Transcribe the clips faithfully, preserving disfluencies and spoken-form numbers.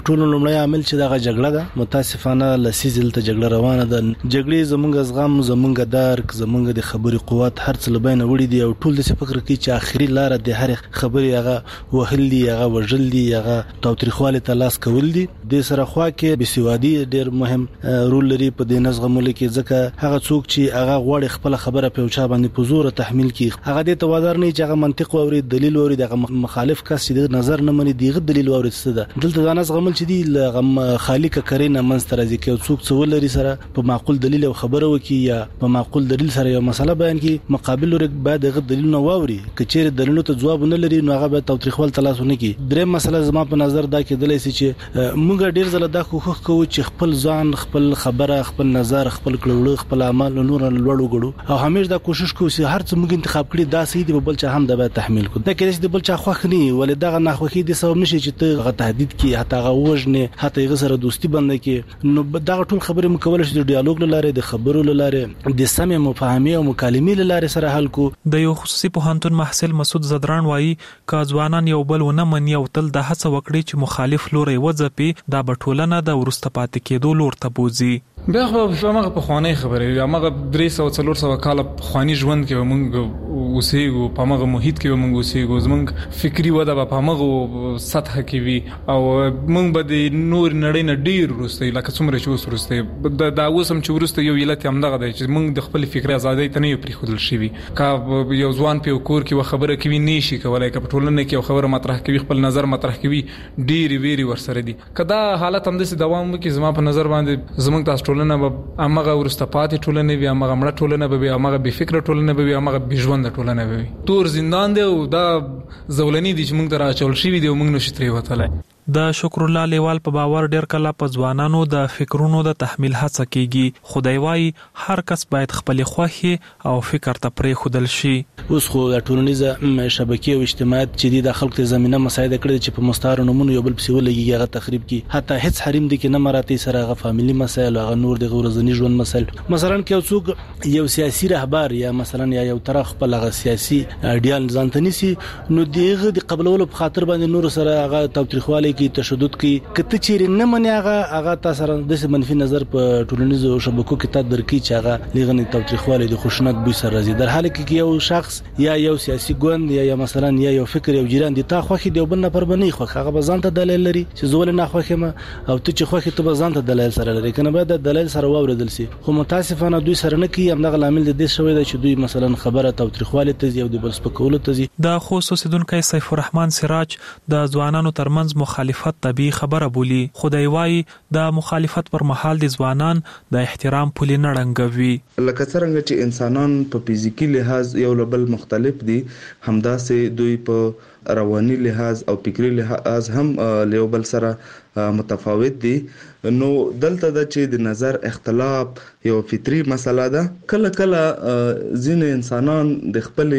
ټول لومړی عامل چې دغه جګړه ده، متاسفانه لسیزل ته جګړه روانه ده. جګړې زمونږ زغم، زمونږ درک، زمونږ د خبرې قوت هر څه لبینه وړي دي او ټول د څه فکر کوي چې اخري لار د هر خبرې هغه وهل دي، هغه وژل دي، هغه تاوتریخواله تلاس کول دي. د سره خوا کې بسوادي ډېر مهم رول لري په دې نظم کې، ځکه هغه څوک چې هغه غوړي خپل خبره په چا باندې په زور تحمیل کوي، هغه د توادر نه چې هغه منطق او دلیل او دغه مخالف کس چې د نظر نه مني دیغه دلیل او څه ده. دلته دا ناس غمل چې دی لغم خالق کرینه منستر ځکه چې څوک څول لري سره په معقول دلیل او خبره وکي یا په معقول دلیل سره یو مسله بیان کی، مقابل ور بعد غو دلیل نه واوري، کچېر دلیلونو ته جواب نه لري نو هغه به تاوتریخوال تلاسونه کی. درې مسله زما په نظر دا کې دلې چې موږ ډیر زله دا کوښښ کوو چې خپل ځان، خپل خبره، خپل نظر، خپل کړوړو، خپل عمل نور لوړو غړو او همیش دا کوشش کوو چې هر څه موږ انتخاب کړی دا سې دی بل چا هم دا به تحمیل کو. دا کې چې بل چا خوښ نه ولې دا نه خوښي دي سبب نشي چې ته غ تهدید کی، حتی غ وژنه، حتی غ سره دوستی بند کی. نو دا ټول خبره مکول شي د ډیالوګ لاره، د خبرو لاره، د سمې مفاهمې او مکالمې لاره سره حل کو. د یو خصوصي پوهنتون محصل مسعود زدران وایي کا ځوانان یو بل ونه مني او تل د هڅه وکړي چې مخالف لوري وځپي، دا بټولنه د ورسته پاتې کېدو لور ته بوزي. بیا خو هغه په خواني خبره هغه درې سوه څلور سوه کال خواني ژوند کې موږ اوسېږو، په هغه محیط کې موږ اوسېږو، زموږ فکری وده په هغه سطح کې وي او موږ به د نور نړۍ نه ډیر وروسته لکه څومره چې اوس وروسته دا اوس هم چې وروسته یو علت هم دغه دی چې موږ د خپل فکر ازادۍ ته نه یو پرېښودل شوي. که یو ځوان په کور کې خبره کوي نه شي کولای، که په ټولنه کې یو خبره مطرح کوي، خپل نظر مطرح کوي، ډېرې ویرې ورسره دي. که دا حالت همداسې دوام وکړي زما په نظر باندې زموږ تاسو ټولنه به همغه وروسته پاتې ټولنه وي، همغه مړه ټولنه به وي، همغه بې فکره ټولنه به وي، همغه بې ژونده ټولنه به وي. تور زندان دی او دا زولنې دي چې موږ ته راچول شوي دي او موږ نشو ترې وتلی. د شکر الله لیوال په باور ډیر کله په ځوانانو د فکرونو د تحمیل هڅه کیږي. خدای وايي هر کس باید خپل خوښي او فکر ته پرې خودل شي. اوس خو د ټولنیزه شبکې او اجتماعات چې د خلکو ته زمينه مساعده کړې چې په مستعار نمونه یو بل پسې ولګي هغه تخریب کی، حتی هیڅ حریم دي کې نه مراتي سره هغه فاميلي مسایل او نور د ورځنی ژوند مسایل. مثلا کې څوک یو سیاسي رهبر یا مثلا یا یو طرف خپل هغه سیاسي اډیال ځانته نسی نو دغه د قبلولو په خاطر باندې نور سره هغه تاوتریخواله کی، تشدد کی، کته چیرې نه مني هغه هغه تاسو د منفي نظر په ټولنیزو شبکو کې تا درکې چې هغه لغنی تاوتریخواله د خوشنط بوی سره راځي. در حال کې یو شخص یا یو سیاسي ګوند یا مثلا یا یو فکر یو جیران دي تا خوخي دی بل نه پر بنې خو هغه بزانته دلیل لري چې زول نه خوخه ما او ته چې خوخي ته بزانته دلیل سره لري، کنه به د دلیل سره واوردل سي. خو متاسفانه دوی سره نه کی هم دغه عامل د دې شوی دی چې دوی مثلا خبره تاوتریخواله تزي او د بل سپکولو تزي. د خصوصي دونکو سیف الرحمن سراج د ځوانانو ترمنځ مخالفت طبيعي خبره بولی. خدای وايي د مخالفت پر مهال د ځوانان د احترام پولي نه ړنګوي. لکه څنګه چې انسانان په فزیکی لحاظ یو له بل مختلف دي، همداسې دوی په رواني لحاظ او فکری لحاظ هم له بل سره متفاوت دي. نو دلته د چې د نظر اختلاف یو فطري مسله ده. کله کله ځینې انسانان د خپل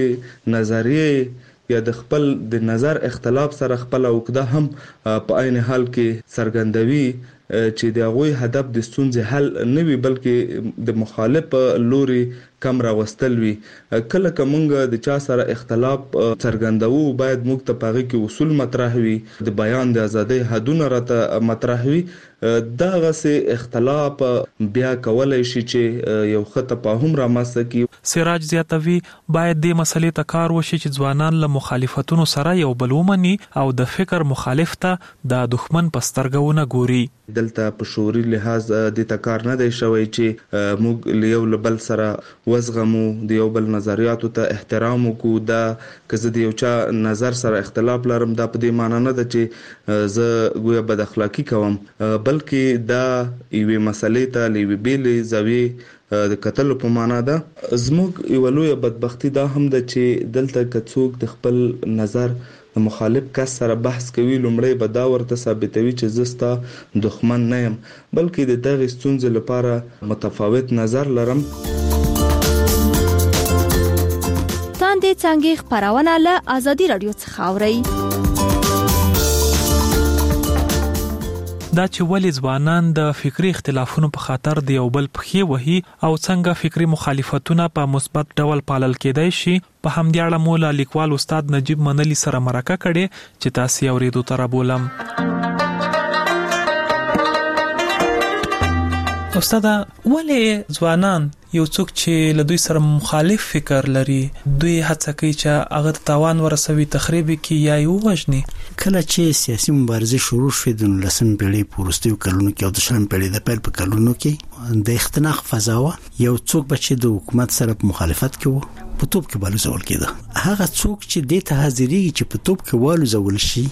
نظریه یا د خپل د نظر اختلاف سره خپل عقده هم په عین حال کې څرګندوي چې د هغوی هدف د ستونزې حل نه وي بلکې د مخالف لوري کم راوستل وي. کله که موږ د چا سره اختلاف څرګندوو باید موږ ته په هغې کې اصول مطرح وي، د بیان د ازادۍ حدونه راته مطرح وي. دغسې اختلاف بیا کولی شي چې یو ښه تفاهم رامنځته کړي. سراج زیاتوي باید دې مسلې ته کار وشي چې ځوانان له مخالفتونو سره یو بل ومني او د فکر مخالف ته د دښمن په سترګه ونه ګوري. دلته په شعوري لحاظ د تکار نه دی شوی چې موږ له یو بل سره وزغمو، د یو بل نظریاتو ته احترام وکړو. دا که زه د یو چا نظر سره اختلاف لرم دا په دې معنی نه ده چې زه ګویا بد اخلاقی کوم، بلکې دا یوې مسلې ته له یوې بېلې زاویې د کتلو په معنا ده. زموږ یوه لویه بدبختي دا هم ده چې دلته که څوک د خپل نظر د مخالف کس سره بحث کوي لومړی به دا ورته ثابتوي چې زه ستا دښمن نه یم بلکې د دغې ستونزې لپاره متفاوت نظر لرم. تاندې څانګې خپرونه له ازادي راډیو څخه اورئ. دا چې ولې ځوانان د فکری اختلافونو په خاطر د یو بل پښې وهي او څنګه فکری مخالفتونه په مثبت ډول پالل کېدای شي، په همدې اړه مو له لیکوال استاد نجیب منلی سره مرکه کړې چې تاسو یې اورېدو ته رابولم. استاد ولې ځوانان یو څوک چې له دوی سره مخالف فکر لري دوی هڅه کوي چې هغه تاوان ورسوي تخریب کوي یا یو وژني کله چې سیاسي مبارزه شروع شوه د لسم پیړۍ په وروستیو کلونو کې او د شلم پیړۍ د پیل په کلونو کې د اختناق فضا و یو څوک بچي د حکومت سره په مخالفت کې په توپ کې بالو زول کېده هغه څوک چې د ته حاضرېږي چې په توپ کې والو زول شي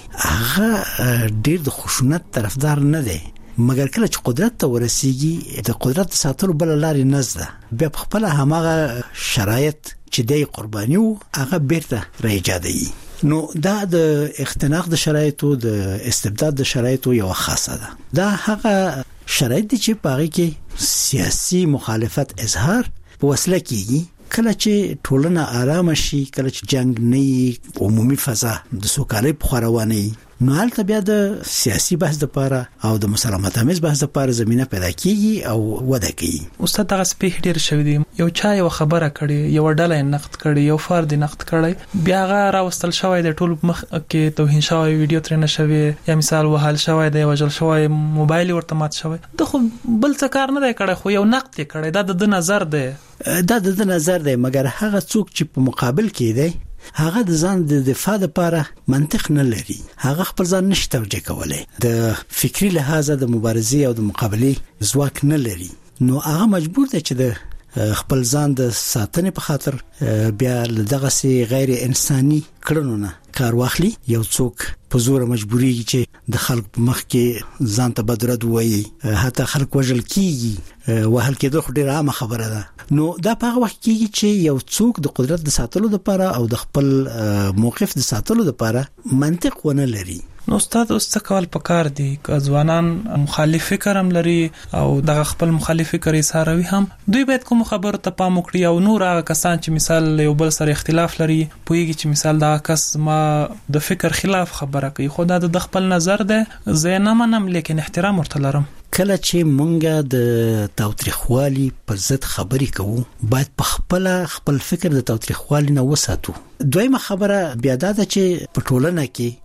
هغه ډېر د خشونت طرفدار نه دی مګر کله چې قدرت ته ورسیږي د قدرت ساتلو بل لارې نزده بیا په خپل هماغه شرایط چې د قرباني او هغه بیرته راځي نو دا د اختناق د شرایطو د استبداد د شرایطو یو خاصه ده دا هغه شرایط دي چې پاره کې سیاسي مخالفت اظهار په وسیله کېږي کله چې ټولنه آرام شي کله چې جنگ نه عمومي فضا د سوکالۍ په خورواني نو هلته بیا د سیاسي بحث لپاره او د مسالمت آمیز بحث لپاره زمينه پیدا کیږي او وده کوي استاد دغه سپیخ ډیر شوی دی یو چا یو خبره کړي یو ډله نقد کړي یو فرد نقد کړي بیا غا راوستل شوی د ټول مخ کې توهین شوی ویډیو ترنه شوی یا مثال وهال شوی دی وجل شوی موبایل ورته مات شوی د خو بل څه کار نه دی کړی خو یو نقد کړي دا د نظر دی دا د نظر دی مګر هغه څوک چې په مقابل کې دی هغه د ځان د دفاع لپاره منطق نه لري هغه خپل ځان نشي توجیه کولای د فکری لحاظه د مبارزې او د مقابله ځواک نه لري نو هغه مجبور دی چې د خپل ځان د ساتنې په خاطر بیا دغه سي غیر انساني کړنو نه کار واخلي یو څوک په زور مجبوري چې د خلک مخ کې ځان ته بدرد وایي حتی خلک وژل کیږي وهل کېدو خو ډیره عامه خبره ده نو دا په هغه وخت کې چې یو څوک د قدرت د ساتلو لپاره او د خپل موقف د ساتلو لپاره منطق ونه لري نو استاد اوس څه کول پکار دي که ځوانان مخالف فکر هم لري او دغه خپل مخالف فکر یې ساروي هم دوی باید کوم خبره ته پام وکړي او نور هغه کسان چې مثال یو بل سره اختلاف لري پوهیږي چې مثال دا کس ما د فکر خلاف خبره کوي خو دا د خپل نظر ده زه نه منم لیکن احترام ورته لرم کله چې مونږه د تاوتریخوالي په ضد خبرې کوو باید په خپل خپل فکر د تاوتریخوالي نه وساتو دویمه خبره بیا دا ده چې په ټولنه کې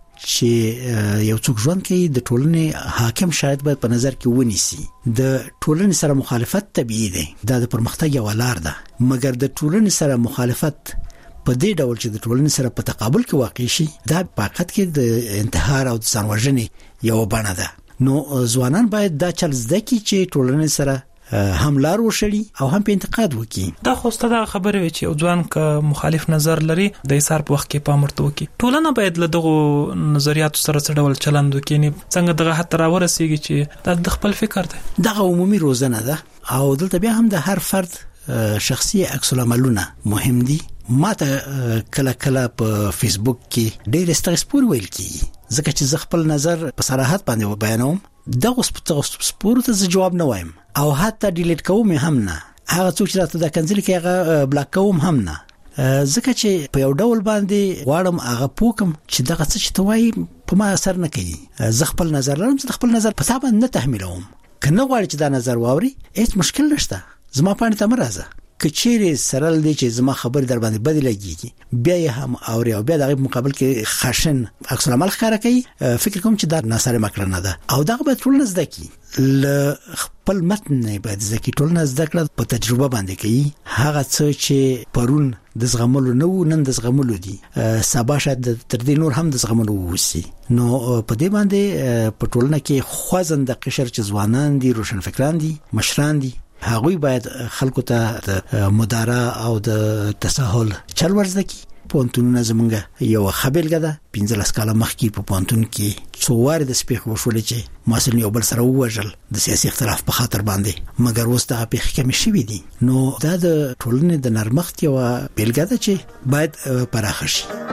چې یو څوک ژوند کوي د ټولنې حاکم شاید باید په نظر کې ونیسي د ټولنې سره مخالفت طبيعي دی دا د پرمختګ یو لار ده مګر د ټولنې سره مخالفت په دې ډول چې د ټولنې سره په تقابل کې واقع شي دا په حقیقت کې د انتحار او د ځان وژنې یو بڼه ده نو ځوانان باید دا چل زده کړي چې ټولنې سره هم لار وشړي او هم په انتقاد وکړي دا خو ستاسو خبره وی چې ځوان ک مخالف نظر لري د ایثار په وخت کې پام ورته وکړي ټولنه باید له دغه نظریاتو سره څه ډول چلند وکړي څنګه دغه حتی راورسیږي چې د خپل فکر ته دغه عمومي روزنه ده او دلته بیا هم د هر فرد شخصي عکس العملونه مهم دي ماته کله کله په فیسبوک کې ډېر استغفار ویل کیږي ځکه چې زه خپل نظر په صراحت باندې بیانوم دغه سپورت ته جواب نه وایم او حتی ډیلیټ کوم هم نه هغه څوک چې راته د کنسل کې هغه بلاک کوم هم نه ځکه چې په یو ډول باندې غواړم هغه پوکم چې دغه څه چې توای په ما اثر نه کوي زه خپل نظر لرم زه خپل نظر په تابع نه تحمیلوم کنه غواړي چې دا نظر واوري هیڅ مشکل نشته زما پاڼې ته مرزه کچېری سرل دي چې زما خبر در باندې بدله کیږي بیا یې هم اوري او بیا دغه مقابل کې خشن عکس العمل ښکارا کوي فکر کوم چې دا ناسره مکرنه ده او دغه به ټول نزد کی ل خپل متن نه باید ځکه ټول نزد کړه په تجربه باندې کوي هغه څه چې پرون د زغملو نو نن د زغملو دي سبا شاید تر دې نور هم د زغملو وسی نو په دې باندې په ټولنه کې خوځند قشر چې ځوانان دي روشن فکران دي مشران دي هغوی باید خلکو ته د مدارا او د تساهل چل ورزده کی پونتون زمونږه یو خبرګه ده پنځلس کاله مخکې په پونتون کې څو واره د سپیخ وشول چې مسلمان یو بل سره وژل د سیاسي اختلاف په خاطر باندې مګر اوس دا په حکم شوی دي نو دا د ټولنې د نرمښت یو بیلګه ده چې باید پراخه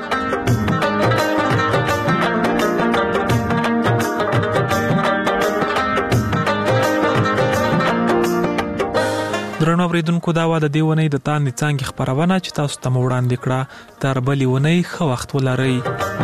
شي درنو اوریدونکو دا و د دیونی د تان څنګه خبرونه چې تاسو ته وړاندې کړه تر بلې ونی خو وخت ولرئ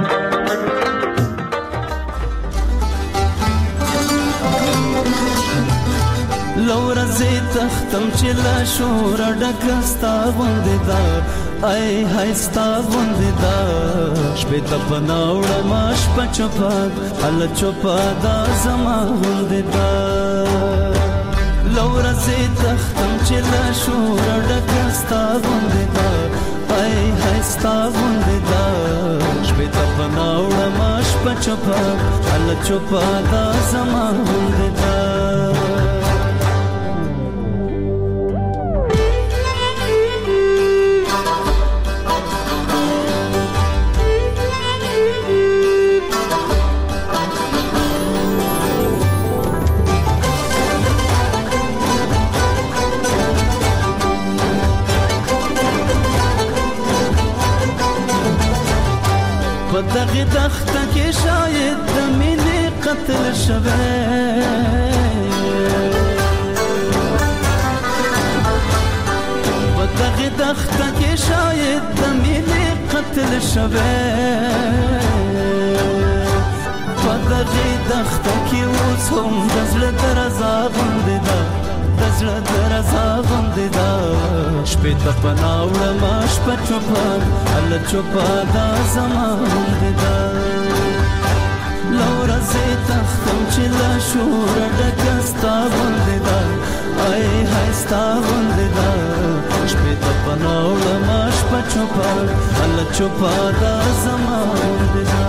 لورزه تختم چې لا شور ډکستا وندې دا ای هاي ستا وندې دا شپه ته بناوړه ماش پچپا ال چپا دا زما وندې دا لور لورځي تختم چې لا شور ډکستا غوندې دا ای هستا غوندې دا شپې ته پناوړه ماش په چوپا ال چوپا دا زما غوندې دا دغه دخته کې شاید د مینې قتل شوه په دغه دخته کې شاید د مینې قتل شوه په دغه دخته کې اوس هم د زړه درزا غوندې ده د زړه درزا غوندې ده شپې ته پناوړه ما شپه چوپه هله چوپه دا زما غوندې ده له ورځې تختم چې له شوره ډکه ستا غوندې ده ای های ستا غوندې ده شپې ته پناوړه ما شپه چوپه هله چوپه دا زما غوندې ده